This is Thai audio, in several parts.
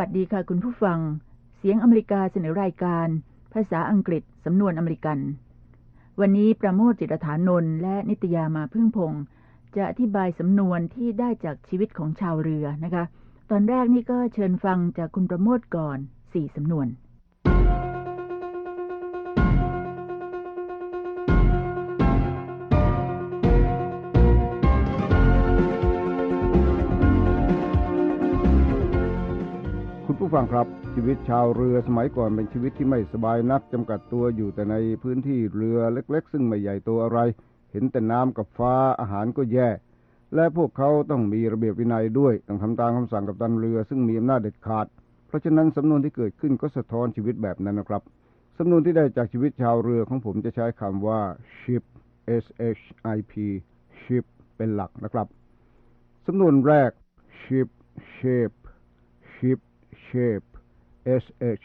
สดีค่ะคุณผู้ฟังเสียงอเมริกาเสนอรายการภาษาอังกฤษสำนวนอเมริกันวันนี้ประโมท จิตรฐานนท์และนิตยามาพึ่งพงษ์จะอธิบายสำนวนที่ได้จากชีวิตของชาวเรือนะคะตอนแรกนี่ก็เชิญฟังจากคุณประโมทก่อน4สำนวนคุณผู้ฟังครับชีวิตชาวเรือสมัยก่อนเป็นชีวิตที่ไม่สบายนักจำกัดตัวอยู่แต่ในพื้นที่เรือเล็กๆซึ่งไม่ใหญ่โตอะไรเห็นแต่น้ำกับฟ้าอาหารก็แย่และพวกเขาต้องมีระเบียบวินัยด้วยต้องทำตามคำสั่งกัปตันเรือซึ่งมีอำนาจเด็ดขาดเพราะฉะนั้นสำนวนที่เกิดขึ้นก็สะท้อนชีวิตแบบนั้นนะครับสำนวนที่ได้จากชีวิตชาวเรือของผมจะใช้คำว่า ship ship ship เป็นหลักนะครับสำนวนแรก ship shape ship shape ship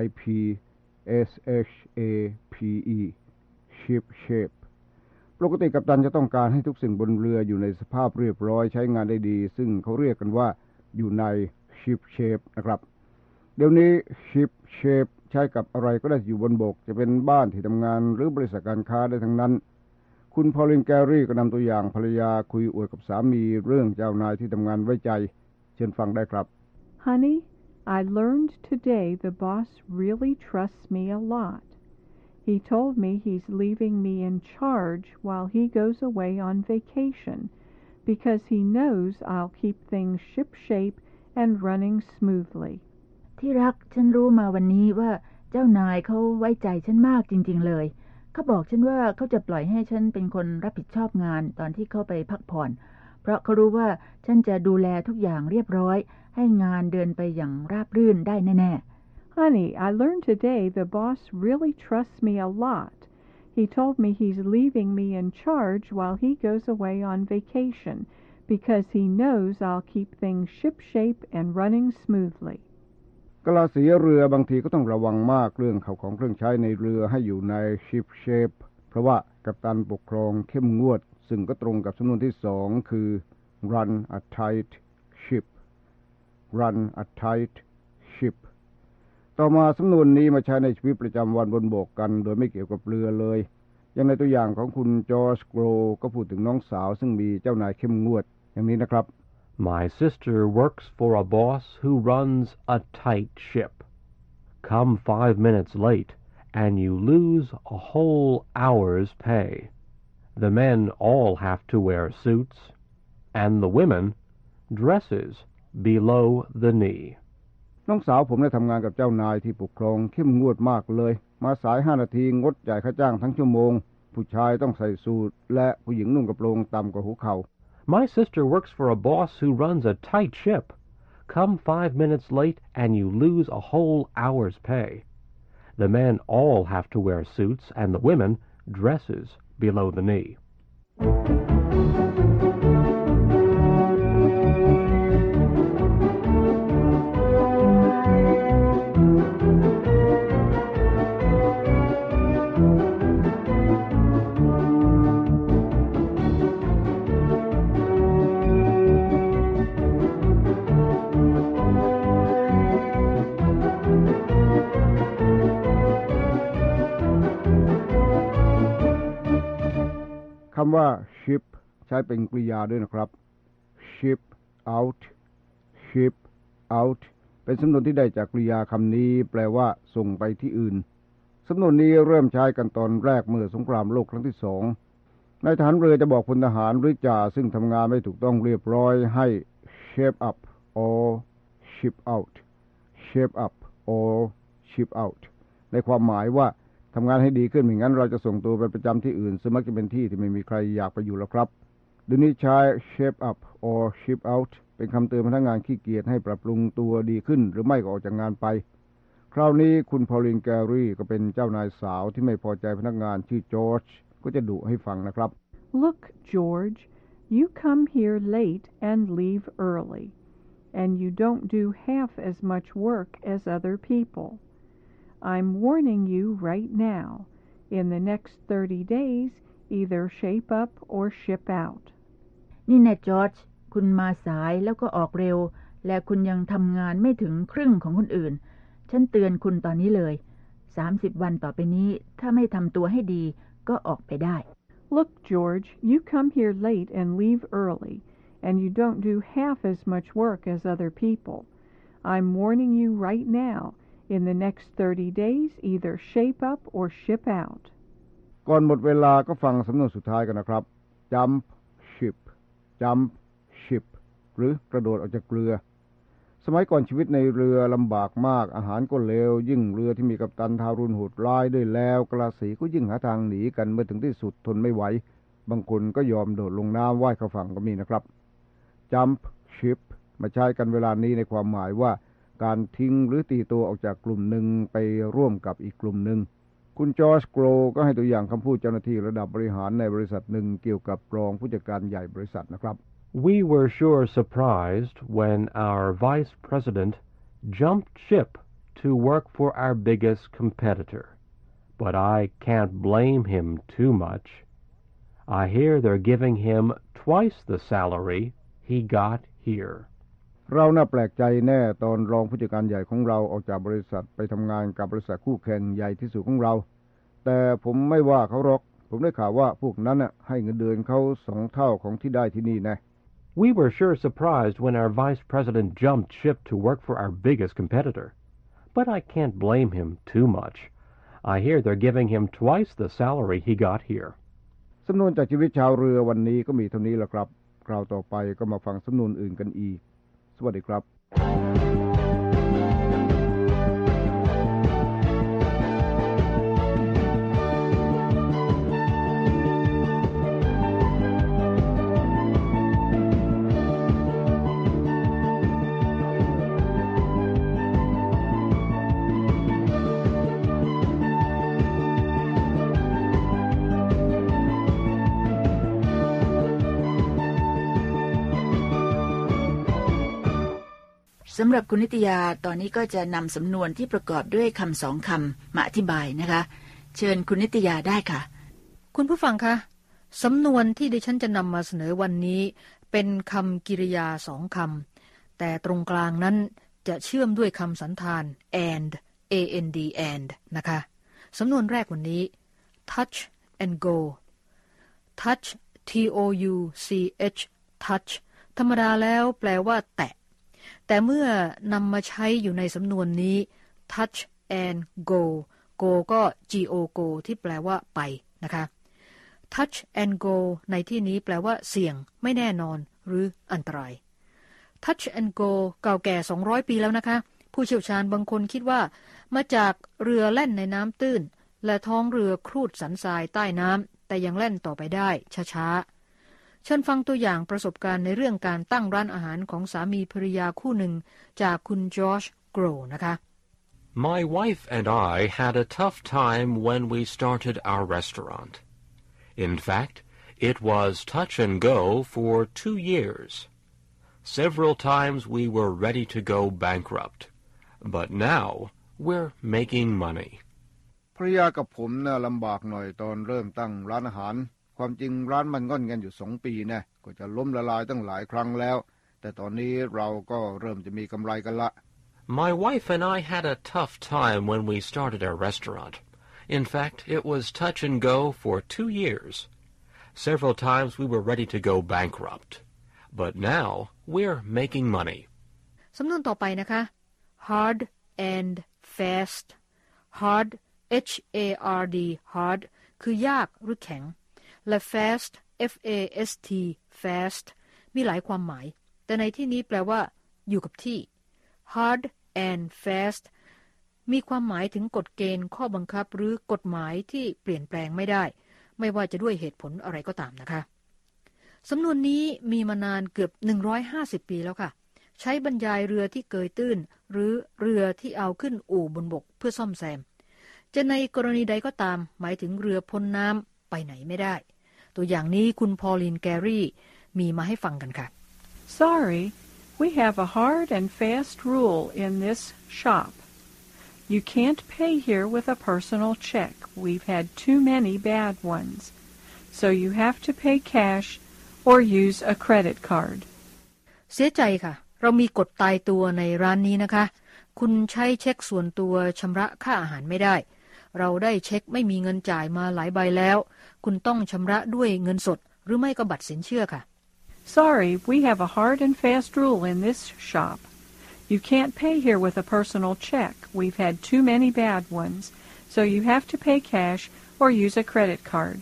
shape ship shape ปกติกัปตันจะต้องการให้ทุกสิ่งบนเรืออยู่ในสภาพเรียบร้อยใช้งานได้ดีซึ่งเขาเรียกกันว่าอยู่ใน ship shape นะครับเดี๋ยวนี้ ship shape ใช้กับอะไรก็ได้อยู่บนบกจะเป็นบ้านที่ทำงานหรือบริษัทการค้าได้ทั้งนั้นคุณพอลินแกรี่ก็นำตัวอย่างภรรยาคุยอวดกับสามีเรื่องเจ้านายที่ทำงานไว้ใจเชิญฟังได้ครับ Honey, I learned today the boss really trusts me a lot. He told me he's leaving me in charge while he goes away on vacation because he knows I'll keep things shipshape and running smoothly. ที่รักฉันรู้มาวันนี้ว่าเจ้านายเขาไว้ใจฉันมากจริงๆเลยเขาบอกฉันว่าเขาจะปล่อยให้ฉันเป็นคนรับผิดชอบงานตอนที่เขาไปพักผ่อนเพราะเขารู้ว่าฉันจะดูแลทุกอย่างเรียบร้อยให้งานเดินไปอย่างราบรื่นได้แน่ๆ Honey, I learned today the boss really trusts me a lot. He told me he's leaving me in charge while he goes away on vacation because he knows I'll keep things shipshape and running smoothly. กลาสีเรือบางทีก็ต้องระวังมากเรื่องข้าวของเครื่องใช้ในเรือให้อยู่ใน ship shape เพราะว่ากัปตันปกครองเข้มงวดซึ่งก็ตรงกับสำนวนที่สองคือ run a tight ship run a tight ship ต่อมาสำนวนนี้มาใช้ในชีวิตประจำวันบนบกกันโดยไม่เกี่ยวกับเรือเลยอย่างในตัวอย่างของคุณจอร์จโกรก็พูดถึงน้องสาวซึ่งมีเจ้านายเข้มงวดอย่างนี้นะครับ My sister works for a boss who runs a tight ship. Come 5 minutes late and you lose a whole hour's pay. The men all have to wear suits and the women dresses below the knee. น้องสาวผมได้ทำงานกับเจ้านายที่ปกครองเข้มงวดมากเลยมาสาย5 นาทีงดจ่ายค่าจ้างทั้งชั่วโมงผู้ชายต้องใส่สูทและผู้หญิงนุ่งกระโปรงต่ำกว่าหัวเข่า My sister works for a boss who runs a tight ship. Come 5 minutes late and you lose a whole hour's pay. The men all have to wear suits and the women dresses below the knee. คำว่า ship ใช้เป็นกริยาด้วยนะครับ ship out ship out เป็นสำนวนที่ได้จากกริยาคำนี้แปลว่าส่งไปที่อื่นสำนวนนี้เริ่มใช้กันตอนแรกเมื่อสงครามโลกครั้งที่2นายทหารเรือจะบอกพลทหารหรือจ่าซึ่งทำงานไม่ถูกต้องเรียบร้อยให้ shape up or ship out shape up or ship out ในความหมายว่าทำงานให้ดีขึ้นไม่งั้นเราจะส่งตัวไปประจำที่อื่นซึ่งมักจะเป็นที่ที่ไม่มีใครอยากไปอยู่แล้วครับเดี๋ยวนี้ใช้ shape up or ship out เป็นคำเตือนพนักงานขี้เกียจให้ปรับปรุงตัวดีขึ้นหรือไม่ก็ออกจากงานไปคราวนี้คุณพอลินแกรี่ก็เป็นเจ้านายสาวที่ไม่พอใจพนักงานชื่อจอร์จก็จะดุให้ฟังนะครับ Look, George, you come here late and leave early, and you don't do half as much work as other people.I'm warning you right now. In the next 30 days, either shape up or ship out. นี่แน่จอร์จคุณมาสายแล้วก็ออกเร็วและคุณยังทำงานไม่ถึงครึ่งของคนอื่นฉันเตือนคุณตอนนี้เลย30 วันต่อไปนี้ถ้าไม่ทำตัวให้ดีก็ออกไปได้ Look, George, you come here late and leave early, and you don't do half as much work as other people. I'm warning you right now. In the next 30 days, either shape up or ship out. ก่อนหมดเวลาก็ฟังสำนวนสุดท้ายกันนะครับ jump ship jump ship หรือกระโดดออกจากเรือสมัยก่อนชีวิตในเรือลำบากมากอาหารก็เลวยิ่งเรือที่มีกัปตันทารุณโหดร้ายด้วยแล้วกระสีก็ยิ่งหาทางหนีกันเมื่อถึงที่สุดทนไม่ไหวบางคนก็ยอมโดดลงน้ำว่ายเข้าฝั่งก็มีนะครับ jump ship มาใช้กันเวลานี้ในความหมายว่าการทิ้งหรือตีตัวออกจากกลุ่มหนึ่งไปร่วมกับอีกกลุ่มหนึ่งคุณจอร์จโกรก็ให้ตัวอย่างคำพูดเจ้าหน้าที่ระดับบริหารในบริษัทหนึ่งเกี่ยวกับรองผู้จัดการใหญ่บริษัทนะครับ We were sure surprised when our vice president jumped ship to work for our biggest competitor. But I can't blame him too much. I hear they're giving him twice the salary he got here. เราน่าแปลกใจแน่ตอนรองผู้จัดการใหญ่ของเราออกจากบริษัทไปทำงานกับบริษัทคู่แข่งใหญ่ที่สุดของเราแต่ผมไม่ว่าเขาหรอกผมได้ข่าวว่าพวกนั้นให้เงินเดือนเขา2 เท่าของที่ได้ที่นี่แน่ We were sure surprised when our vice president jumped ship to work for our biggest competitor. But I can't blame him too much. I hear they're giving him twice the salary he got here. สำนวนจากชีวิตชาวเรือวันนี้ก็มีเท่านี้แหละครับคราวต่อไปก็มาฟังสำนวนอื่นกันอีกสวัสดีครับสำหรับคุณนิตยาตอนนี้ก็จะนำสำนวนที่ประกอบด้วยคำ2 คำมาอธิบายนะคะเชิญคุณนิตยาได้ค่ะคุณผู้ฟังคะสำนวนที่ดิฉันจะนำมาเสนอวันนี้เป็นคำกริยา2 คำแต่ตรงกลางนั้นจะเชื่อมด้วยคำสันธาน and and นะคะสำนวนแรกวันนี้ touch and go touch touch touch ธรรมดาแล้วแปลว่าแตะแต่เมื่อนำมาใช้อยู่ในสำนวนนี้ touch and go go ก็ go ที่แปลว่าไปนะคะ touch and go ในที่นี้แปลว่าเสี่ยงไม่แน่นอนหรืออันตราย touch and go เก่าแก่200 ปีแล้วนะคะผู้เชี่ยวชาญบางคนคิดว่ามาจากเรือแล่นในน้ำตื้นและท้องเรือครูดสันทรายใต้น้ำแต่ยังแล่นต่อไปได้ช้าๆเชิญฟังตัวอย่างประสบการณ์ในเรื่องการตั้งร้านอาหารของสามีภรรยาคู่หนึ่งจากคุณจอร์จโกรนะคะ My wife and I had a tough time when we started our restaurant. In fact, it was touch and go for 2 years. Several times we were ready to go bankrupt, but now we're making money. ภรรยากับผมลำบากหน่อยตอนเริ่มตั้งร้านอาหารความจริงร้านมันง่อนกันอยู่2 ปีนะก็จะล้มละลายตั้งหลายครั้งแล้วแต่ตอนนี้เราก็เริ่มจะมีกำไรกันละ My wife and I had a tough time when we started our restaurant. In fact, it was touch and go for 2 years. Several times we were ready to go bankrupt. But now we're making money. สำนวนต่อไปนะคะ hard and fast hard hard hard คือยากหรือแข็งและ fast fast fast มีหลายความหมายแต่ในที่นี้แปลว่าอยู่กับที่ hard and fast มีความหมายถึงกฎเกณฑ์ข้อบังคับหรือกฎหมายที่เปลี่ยนแปลงไม่ได้ไม่ว่าจะด้วยเหตุผลอะไรก็ตามนะคะสำนวนนี้มีมานานเกือบ150 ปีแล้วค่ะใช้บรรยายเรือที่เกยตื้นหรือเรือที่เอาขึ้นอู่บนบกเพื่อซ่อมแซมจะในกรณีใดก็ตามหมายถึงเรือพ้นน้ำไปไหนไม่ได้ตัวอย่างนี้คุณพอลินแกรี่มีมาให้ฟังกันค่ะ Sorry, we have a hard and fast rule in this shop. You can't pay here with a personal check. We've had too many bad ones. So you have to pay cash or use a credit card. เสียใจค่ะเรามีกฎตายตัวในร้านนี้นะคะคุณใช้เช็คส่วนตัวชำระค่าอาหารไม่ได้เราได้เช็คไม่มีเงินจ่ายมาหลายใบแล้วคุณต้องชำระด้วยเงินสดหรือไม่ก็บัตรสินเชื่อค่ะ Sorry, we have a hard and fast rule in this shop. You can't pay here with a personal check. We've had too many bad ones, so you have to pay cash or use a credit card.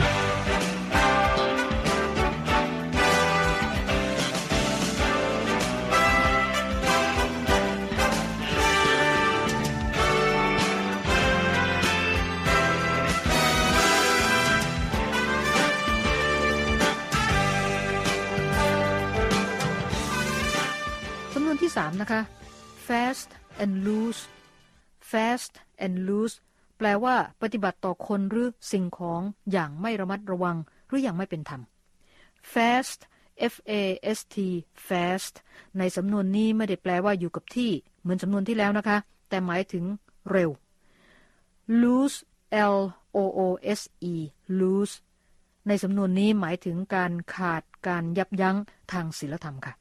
ที่3นะคะ fast and loose fast and loose แปลว่าปฏิบัติต่อคนหรือสิ่งของอย่างไม่ระมัดระวังหรืออย่างไม่เป็นธรรม fast f-a-s-t fast ในสำนวนนี้ไม่ได้แปลว่าอยู่กับที่เหมือนสำนวนที่แล้วนะคะแต่หมายถึงเร็ว loose l-o-o-s-e loose ในสำนวนนี้หมายถึงการขาดการยับยั้งทางศีลธรรมค่ะ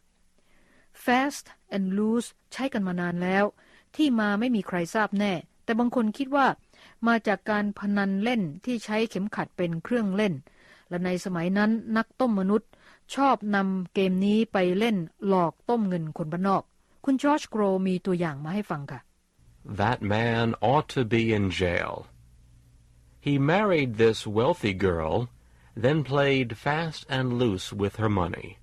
fast and loose ใช้กันมานานแล้วที่มาไม่มีใครทราบแน่แต่บางคนคิดว่ามาจากการพนันเล่นที่ใช้เข็มขัดเป็นเครื่องเล่นและในสมัยนั้นนักต้มมนุษย์ชอบนำเกมนี้ไปเล่นหลอกต้มเงินคนบ้านนอกคุณจอร์จโกรมีตัวอย่างมาให้ฟังค่ะ That man ought to be in jail. He married this wealthy girl, then played fast and loose with her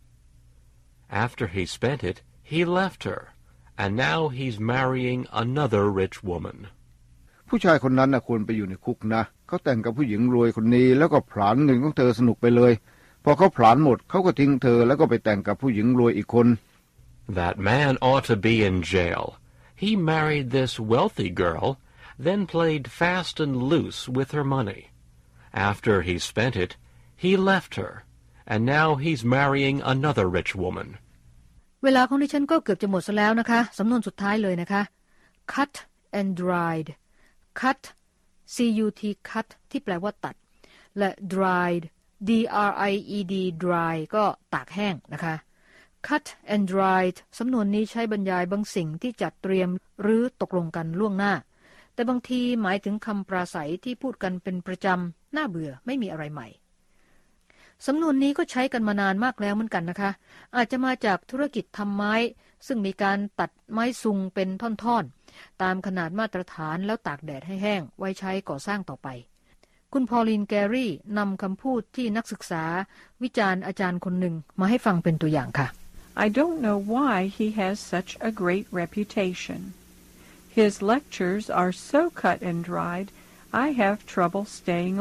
money.After he spent it, he left her, and now he's marrying another rich woman. ผู้ชายคนนั้นควรไปอยู่ในคุกนะเขาแต่งกับผู้หญิงรวยคนนี้แล้วก็ผลาญเงินของเธอสนุกไปเลยพอเขาผลาญหมดเขาก็ทิ้งเธอแล้วก็ไปแต่งกับผู้หญิงรวยอีกคน That man ought to be in jail. He married this wealthy girl, then played fast and loose with her money. After he spent it, he left her.And now he's marrying another rich woman. เวลาของดิฉันก็เกือบจะหมดซะแล้วนะคะสำนวนสุดท้ายเลยนะคะ cut and dried cut c-u-t cut ที่แปลว่าตัดและ dried d-r-i-e-d dry ก็ตากแห้งนะคะ cut and dried สำนวนนี้ใช้บรรยายบางสิ่งที่จัดเตรียมหรือตกลงกันล่วงหน้าแต่บางทีหมายถึงคำปราศัยที่พูดกันเป็นประจำน่าเบื่อไม่มีอะไรใหม่สำนวนนี้ก็ใช้กันมานานมากแล้วเหมือนกันนะคะอาจจะมาจากธุรกิจทำไม้ซึ่งมีการตัดไม้ซุงเป็นท่อนๆตามขนาดมาตรฐานแล้วตากแดดให้แห้งไว้ใช้ก่อสร้างต่อไปคุณพอลินแกรี่นำคำพูดที่นักศึกษาวิจารณ์อาจารย์คนหนึ่งมาให้ฟังเป็นตัวอย่างค่ะ I don't know why he has such a great reputation. His lectures are so cut and dried, I have trouble staying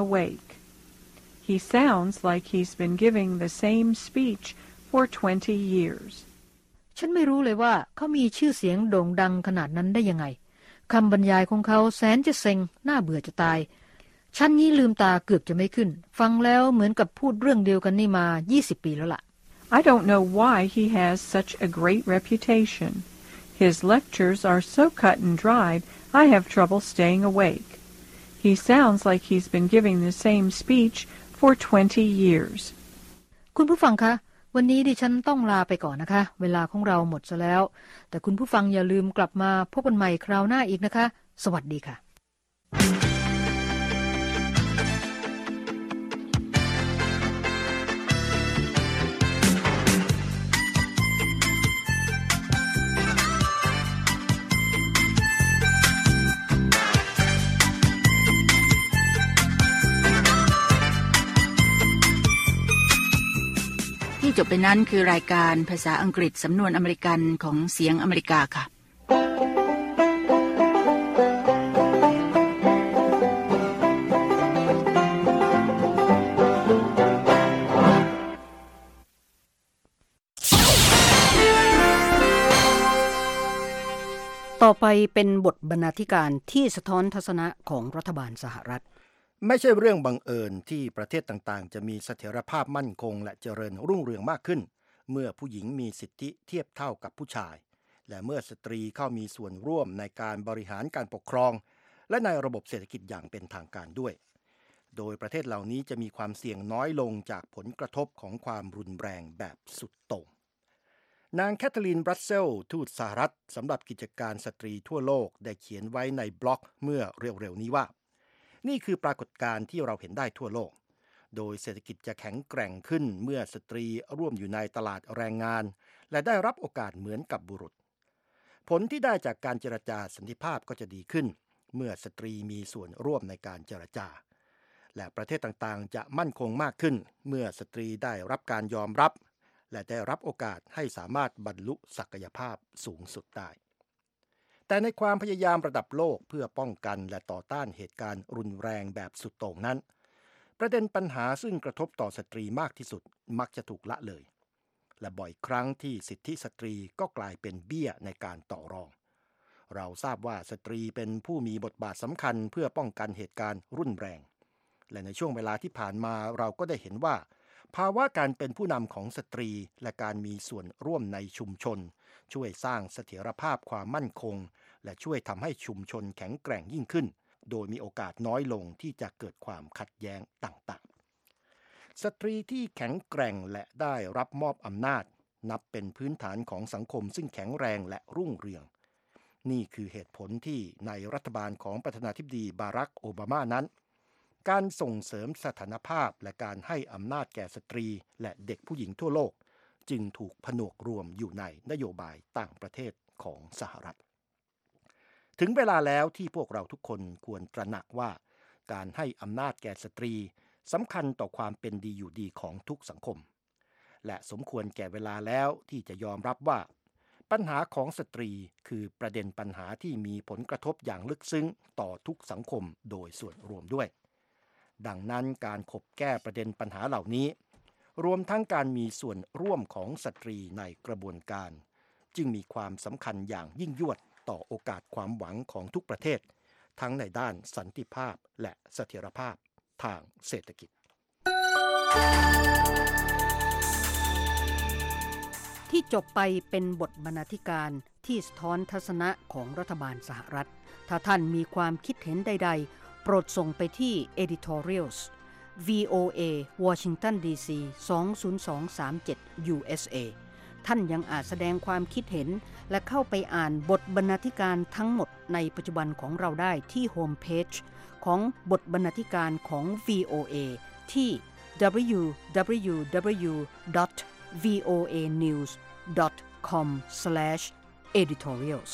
awake.He sounds like he's been giving the same speech for 20 years. ฉันไม่รู้เลยว่าเขามีชื่อเสียงโด่งดังขนาดนั้นได้ยังไงคำบรรยายของเขาแสนจะเซ็งน่าเบื่อจะตายฉันนี้ลืมตาเกือบจะไม่ขึ้นฟังแล้วเหมือนกับพูดเรื่องเดียวกันนี่มา20 ปีแล้วล่ะ I don't know why he has such a great reputation. His lectures are so cut and dried, I have trouble staying awake. He sounds like he's been giving the same speech.For 20 years. คุณผู้ฟังคะวันนี้ดิฉันต้องลาไปก่อนนะคะเวลาของเราหมดซะแล้วแต่คุณผู้ฟังอย่าลืมกลับมาพบกันใหม่คราวหน้าอีกนะคะสวัสดีค่ะจบไปนั้นคือรายการภาษาอังกฤษสำนวนอเมริกันของเสียงอเมริกาค่ะต่อไปเป็นบทบรรณาธิการที่สะท้อนทัศนะของรัฐบาลสหรัฐไม่ใช่เรื่องบังเอิญที่ประเทศต่างๆจะมีเสถียรภาพมั่นคงและเจริญรุ่งเรืองมากขึ้นเมื่อผู้หญิงมีสิทธิเทียบเท่ากับผู้ชายและเมื่อสตรีเข้ามีส่วนร่วมในการบริหารการปกครองและในระบบเศรษฐกิจอย่างเป็นทางการด้วยโดยประเทศเหล่านี้จะมีความเสี่ยงน้อยลงจากผลกระทบของความรุนแรงแบบสุดโต่งนางแคทเธอรีน บรัสเซลทูตสหรัฐสำหรับกิจการสตรีทั่วโลกได้เขียนไว้ในบล็อกเมื่อเร็วๆนี้ว่านี่คือปรากฏการณ์ที่เราเห็นได้ทั่วโลกโดยเศรษฐกิจจะแข็งแกร่งขึ้นเมื่อสตรีร่วมอยู่ในตลาดแรงงานและได้รับโอกาสเหมือนกับบุรุษผลที่ได้จากการเจรจาสันติภาพก็จะดีขึ้นเมื่อสตรีมีส่วนร่วมในการเจรจาและประเทศต่างๆจะมั่นคงมากขึ้นเมื่อสตรีได้รับการยอมรับและได้รับโอกาสให้สามารถบรรลุศักยภาพสูงสุดได้แต่ในความพยายามระดับโลกเพื่อป้องกันและต่อต้านเหตุการณ์รุนแรงแบบสุดโต่งนั้นประเด็นปัญหาซึ่งกระทบต่อสตรีมากที่สุดมักจะถูกละเลยและบ่อยครั้งที่สิทธิสตรีก็กลายเป็นเบี้ยในการต่อรองเราทราบว่าสตรีเป็นผู้มีบทบาทสำคัญเพื่อป้องกันเหตุการณ์รุนแรงและในช่วงเวลาที่ผ่านมาเราก็ได้เห็นว่าภาวะการเป็นผู้นำของสตรีและการมีส่วนร่วมในชุมชนช่วยสร้างเสถียรภาพความมั่นคงและช่วยทำให้ชุมชนแข็งแกร่งยิ่งขึ้นโดยมีโอกาสน้อยลงที่จะเกิดความขัดแย้งต่างๆสตรีที่แข็งแกร่งและได้รับมอบอำนาจนับเป็นพื้นฐานของสังคมซึ่งแข็งแรงและรุ่งเรืองนี่คือเหตุผลที่ในรัฐบาลของประธานาธิบดีบารักโอบามานั้นการส่งเสริมสถานภาพและการให้อำนาจแก่สตรีและเด็กผู้หญิงทั่วโลกจึงถูกผนวกรวมอยู่ในนโยบายต่างประเทศของสหรัฐถึงเวลาแล้วที่พวกเราทุกคนควรตระหนักว่าการให้อำนาจแก่สตรีสำคัญต่อความเป็นดีอยู่ดีของทุกสังคมและสมควรแก่เวลาแล้วที่จะยอมรับว่าปัญหาของสตรีคือประเด็นปัญหาที่มีผลกระทบอย่างลึกซึ้งต่อทุกสังคมโดยส่วนรวมด้วยดังนั้นการขบแก้ประเด็นปัญหาเหล่านี้รวมทั้งการมีส่วนร่วมของสตรีในกระบวนการจึงมีความสำคัญอย่างยิ่งยวดต่อโอกาสความหวังของทุกประเทศทั้งในด้านสันติภาพและเสถียรภาพทางเศรษฐกิจที่จบไปเป็นบทบรรณาธิการที่สะท้อนทัศนะของรัฐบาลสหรัฐถ้าท่านมีความคิดเห็นใดๆโปรดส่งไปที่ editorials VOA Washington DC 20237 USA ท่านยังอาจแสดงความคิดเห็นและเข้าไปอ่านบทบรรณาธิการทั้งหมดในปัจจุบันของเราได้ที่โฮมเพจของบทบรรณาธิการของ VOA ที่ www.voanews.com/editorials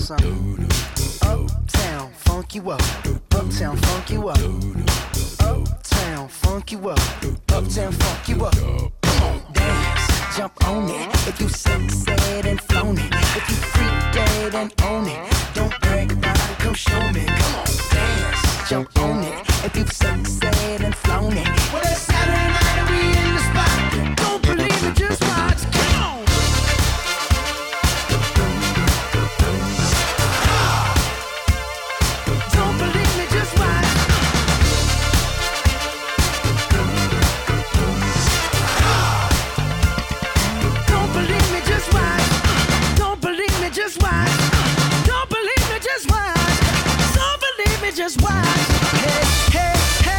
something. Uptown, funk you up. Uptown, funk you up. Uptown, funk you up. Uptown, funk you up. Come on, dance, jump on it. If you succeed and flown it, if you freak dead and own it, don't brag about it, come show me. Come on, dance, jump on it. If you succeed and flown it, well it's Saturday night and we in the spot. Don't believe it, just watch. Come on. Don't believe me, just watch. Don't believe me, just watch. Don't believe me, just watch. Don't believe me, just watch. Don't believe me, just watch. Hey, hey, hey,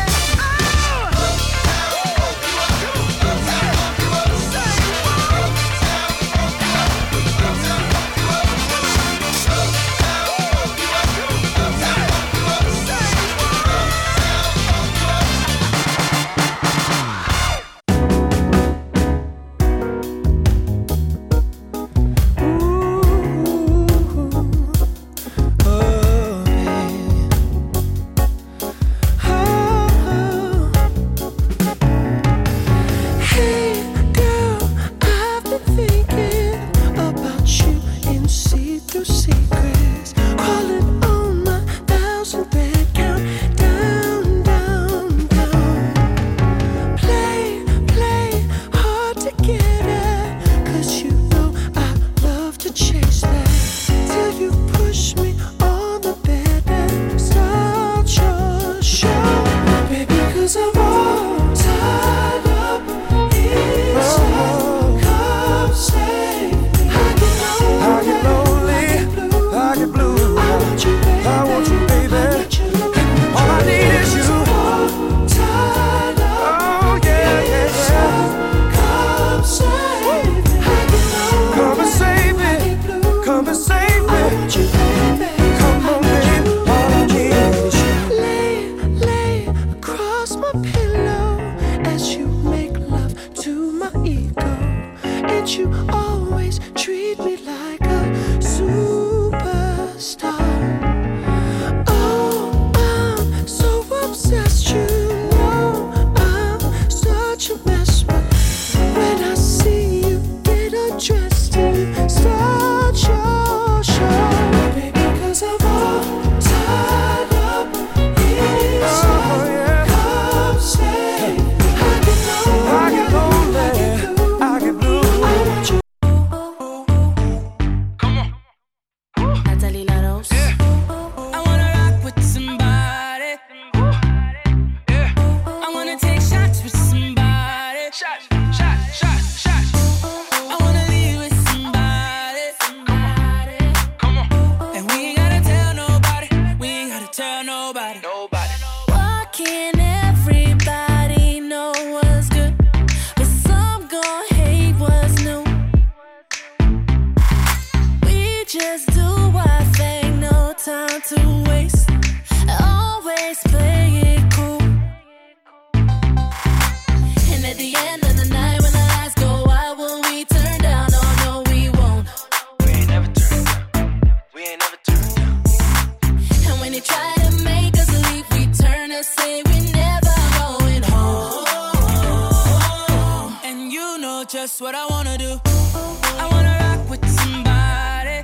Just what I wanna do. I wanna rock with somebody.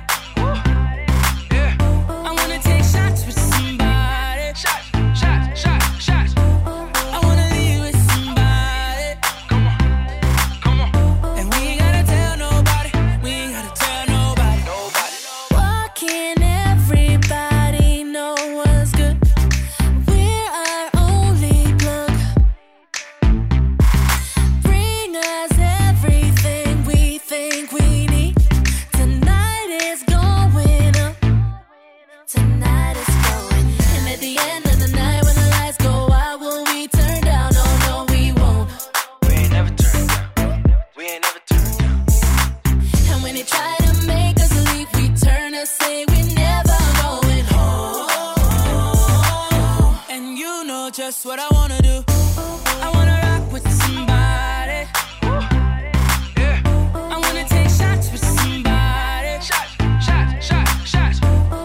Yeah. I wanna take shots with somebody. Shots, shots, shots, shots. I wanna leave with somebody. Come on, come on. And we ain't gotta tell nobody. We ain't gotta tell nobody. Nobody. Why can't everybody know what's good? We're our only plug. Bring us everything we think we need. Tonight is going up. Tonight is going. And at the end of the night when the lights go out, will we turn down? Oh no, we won't. We ain't never turned down. We ain't never turned down. And when they try to make us leave, we turn and say we're never going home. And you know just what I wanna do. I wanna rock with somebody. Yeah. I wanna take shots with somebody. Shots, shots, shots, shots.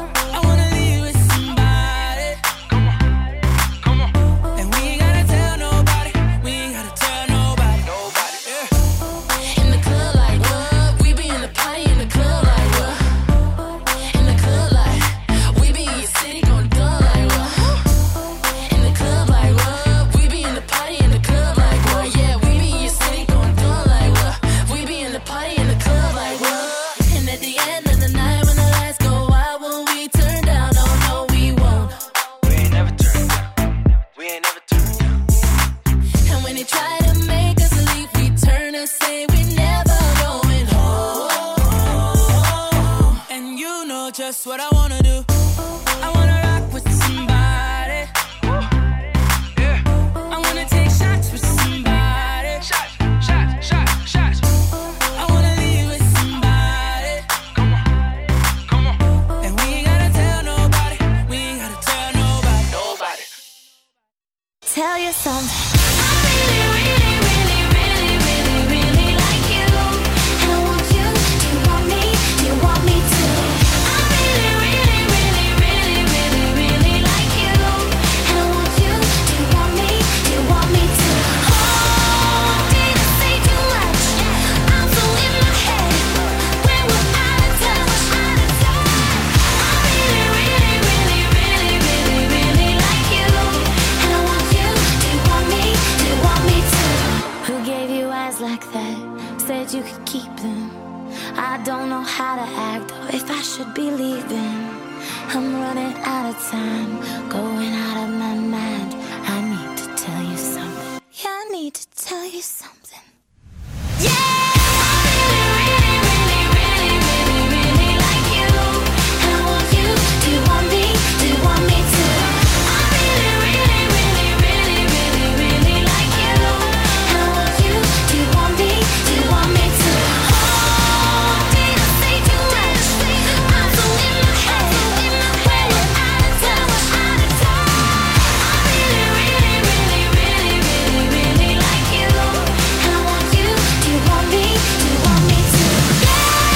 just what I wanna do. I wanna rock with somebody. Yeah. I wanna take shots with somebody. Shots, shots, shots, shots. I wanna leave with somebody. Come on, come on. And we ain't gotta tell nobody. We ain't gotta tell nobody. Nobody. Tell you something. I really, really, really, really, really, really like you. And I want you. Do you want me? Do you want me to? I really, really, really, really, really, really like you. And I want you. Do you want me? Do you want me to? Oh, did I say too much? I'm so in my head. When we're out of touch, out of time. I really, really, really, really, really, really like you. And I want you. Do you want me? Do you want me to? Who gave you eyes like that? Said you could keep them. I don't know how to act or if I should be leaving. I'm running out of time, going out of my mind. I need to tell you something. Yeah, I need to tell you something. Yeah! I really, really, really, really, really like you. And I want you. Do you want me? Do you want me to? I really, really, really, really, really, really like you. And I want you. Do you want me? Do you want me to? Oh, did I say too much? I'm so in my head. When we're out of touch, out of time. I really, really, really, really, really, really like you. And I want you. Do you want me? Do you want me to? Yeah.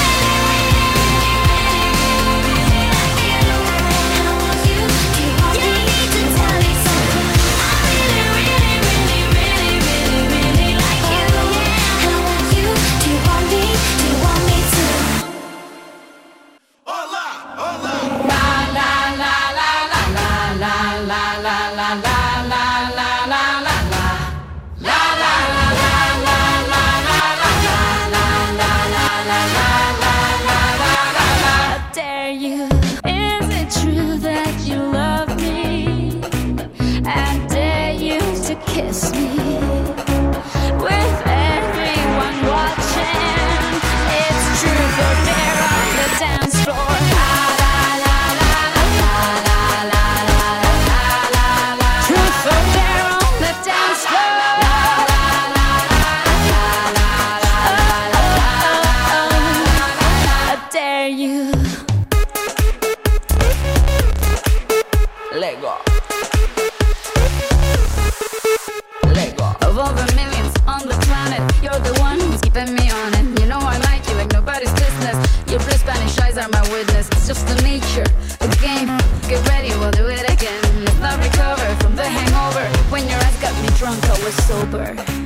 And I want you. Do you want me? I need to tell you something. I really, really, really, really, really, really like you. And I want you. Do you want me? Do you want me to? How dare you? Is it true that you love me? I dare you to kiss me with everyone watching. It's truth or dare on the dance floor. Truth or dare on the dance floor. How dare you? Let go. Of all the millions on the planet, you're the one who's keeping me on it. You know I like you like nobody's business. Your blue Spanish eyes are my witness. It's just the nature of the game. Get ready, we'll do it again. Let's not recover from the hangover. When your eyes got me drunk, I was sober.